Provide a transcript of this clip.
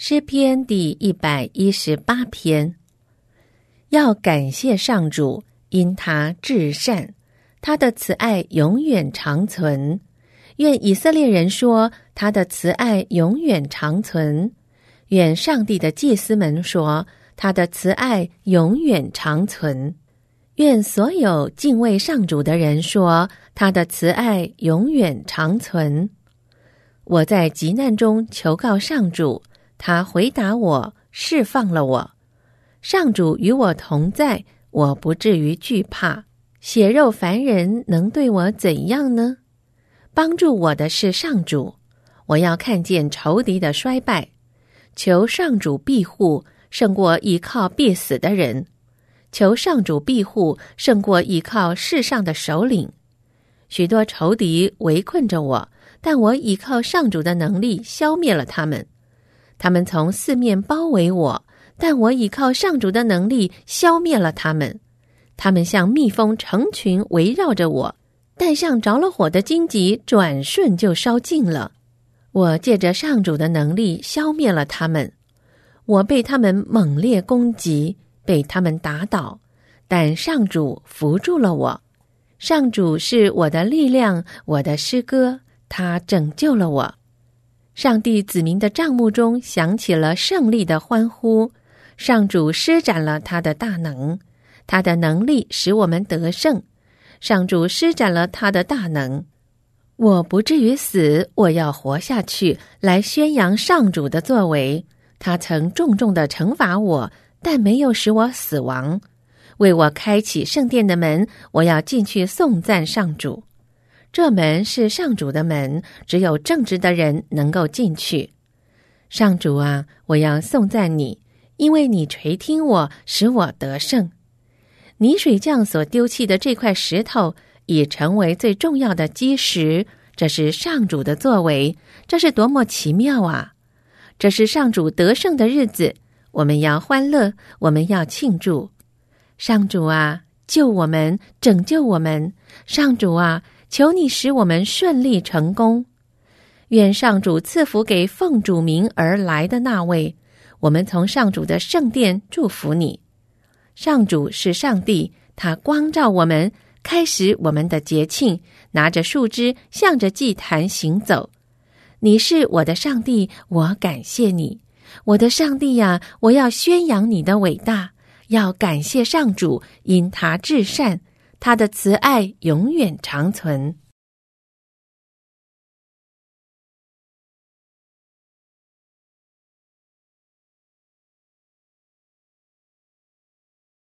诗篇第118篇。要感谢上主，因他至善，他的慈爱永远长存。愿以色列人说，他的慈爱永远长存。愿上帝的祭司们说，他的慈爱永远长存。愿所有敬畏上主的人说，他的慈爱永远长存。我在急难中求告上主，他回答我，释放了我。上主与我同在，我不至于惧怕。血肉凡人能对我怎样呢？帮助我的是上主，我要看见仇敌的衰败。求上主庇护，胜过依靠必死的人。求上主庇护，胜过依靠世上的首领。许多仇敌围困着我，但我依靠上主的能力消灭了他们。他们从四面包围我，但我倚靠上主的能力消灭了他们。他们像蜜蜂成群围绕着我，但像着了火的荆棘，转瞬就烧尽了。我借着上主的能力消灭了他们。我被他们猛烈攻击，被他们打倒，但上主扶住了我。上主是我的力量，我的诗歌，他拯救了我。上帝子民的帐幕中响起了胜利的欢呼，上主施展了他的大能，他的能力使我们得胜。上主施展了他的大能，我不至于死，我要活下去，来宣扬上主的作为。他曾重重地惩罚我，但没有使我死亡。为我开启圣殿的门，我要进去颂赞上主。这门是上主的门，只有正直的人能够进去。上主啊，我要颂赞你，因为你垂听我，使我得胜。泥水匠所丢弃的这块石头已成为最重要的基石，这是上主的作为，这是多么奇妙啊！这是上主得胜的日子，我们要欢乐，我们要庆祝。上主啊，救我们，拯救我们。上主啊，求你使我们顺利成功。愿上主赐福给奉主名而来的那位。我们从上主的圣殿祝福你。上主是上帝，他光照我们，开始我们的节庆，拿着树枝向着祭坛行走。你是我的上帝，我感谢你。我的上帝呀，我要宣扬你的伟大，要感谢上主，因他至善，他的慈爱永远长存。